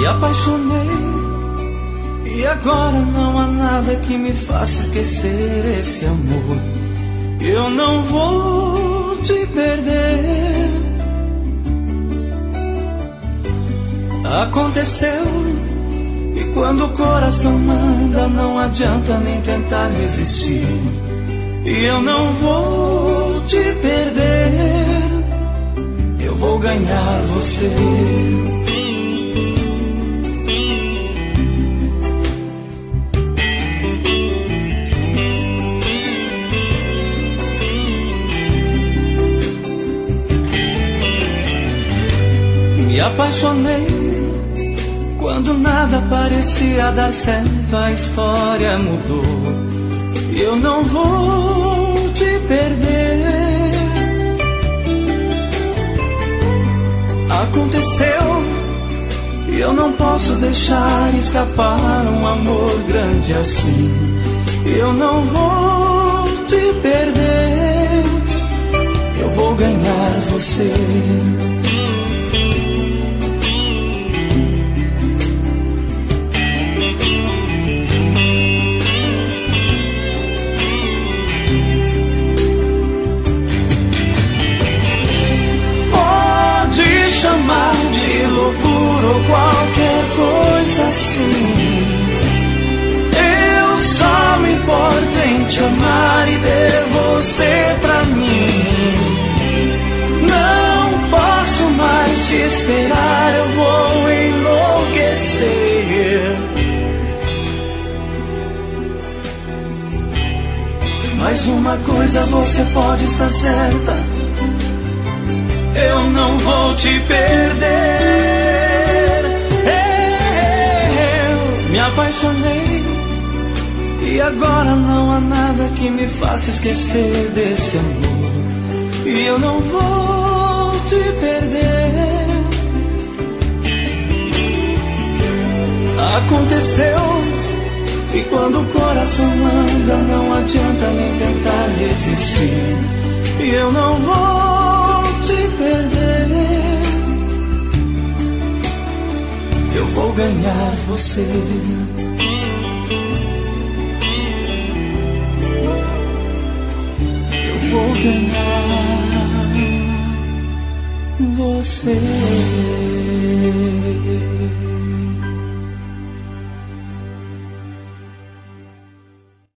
apaixonei e agora não há nada que me faça esquecer esse amor. Eu não vou te perder. Aconteceu, e quando o coração manda não adianta nem tentar resistir. E eu não vou te perder, eu vou ganhar você. Me apaixonei quando nada parecia dar certo, a história mudou. Eu não vou te perder. Aconteceu e eu não posso deixar escapar um amor grande assim. Eu não vou te perder, eu vou ganhar você. Chamar de loucura ou qualquer coisa assim. Eu só me importo em te amar e ter você pra mim. Não posso mais te esperar, eu vou enlouquecer. Mas uma coisa você pode estar certa: eu não vou te perder. Eu me apaixonei e agora não há nada que me faça esquecer desse amor. E eu não vou te perder. Aconteceu, e quando o coração manda não adianta nem tentar resistir. E eu não vou te perder, eu vou ganhar você. Eu vou ganhar você.